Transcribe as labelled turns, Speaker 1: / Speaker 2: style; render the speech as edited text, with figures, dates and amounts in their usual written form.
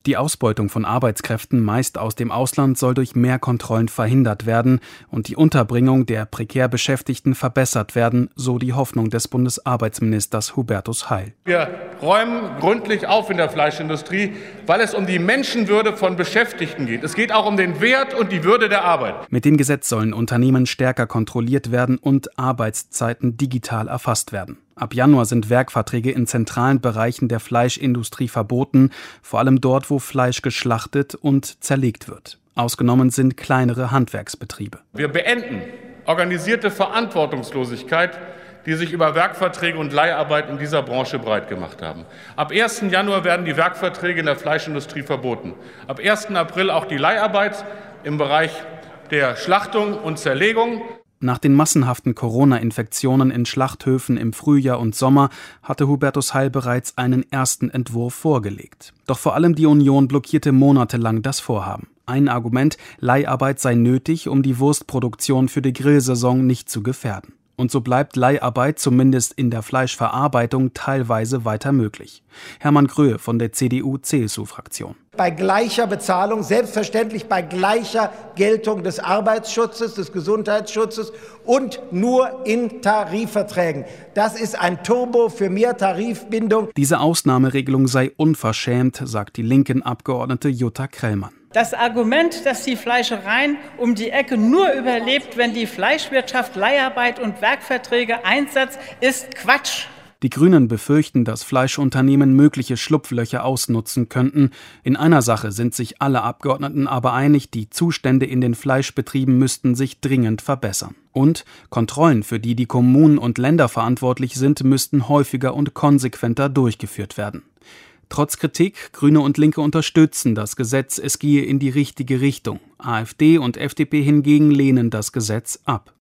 Speaker 1: Die Ausbeutung von Arbeitskräften, meist aus dem Ausland, soll durch mehr Kontrollen verhindert werden und die Unterbringung der prekär Beschäftigten verbessert werden, so die Hoffnung des Bundesarbeitsministers Hubertus Heil.
Speaker 2: Wir räumen gründlich auf in der Fleischindustrie, weil es um die Menschenwürde von Beschäftigten geht. Es geht auch um den Wert und die Würde der Arbeit.
Speaker 1: Mit dem Gesetz sollen Unternehmen stärker kontrolliert werden und Arbeitszeiten digital erfasst werden. Ab Januar sind Werkverträge in zentralen Bereichen der Fleischindustrie verboten, vor allem dort, wo Fleisch geschlachtet und zerlegt wird. Ausgenommen sind kleinere Handwerksbetriebe.
Speaker 2: Wir beenden organisierte Verantwortungslosigkeit, die sich über Werkverträge und Leiharbeit in dieser Branche breit gemacht haben. Ab 1. Januar werden die Werkverträge in der Fleischindustrie verboten. Ab 1. April auch die Leiharbeit im Bereich der Schlachtung und Zerlegung.
Speaker 1: Nach den massenhaften Corona-Infektionen in Schlachthöfen im Frühjahr und Sommer hatte Hubertus Heil bereits einen ersten Entwurf vorgelegt. Doch vor allem die Union blockierte monatelang das Vorhaben. Ein Argument: Leiharbeit sei nötig, um die Wurstproduktion für die Grillsaison nicht zu gefährden. Und so bleibt Leiharbeit zumindest in der Fleischverarbeitung teilweise weiter möglich. Hermann Gröhe von der CDU-CSU-Fraktion.
Speaker 3: Bei gleicher Bezahlung, selbstverständlich bei gleicher Geltung des Arbeitsschutzes, des Gesundheitsschutzes und nur in Tarifverträgen. Das ist ein Turbo für mehr Tarifbindung.
Speaker 1: Diese Ausnahmeregelung sei unverschämt, sagt die linken Abgeordnete Jutta Krellmann.
Speaker 4: Das Argument, dass die Fleischereien um die Ecke nur überlebt, wenn die Fleischwirtschaft Leiharbeit und Werkverträge einsetzt, ist Quatsch.
Speaker 1: Die Grünen befürchten, dass Fleischunternehmen mögliche Schlupflöcher ausnutzen könnten. In einer Sache sind sich alle Abgeordneten aber einig: Die Zustände in den Fleischbetrieben müssten sich dringend verbessern. Und Kontrollen, für die die Kommunen und Länder verantwortlich sind, müssten häufiger und konsequenter durchgeführt werden. Trotz Kritik, Grüne und Linke unterstützen das Gesetz, es gehe in die richtige Richtung. AfD und FDP hingegen lehnen das Gesetz ab.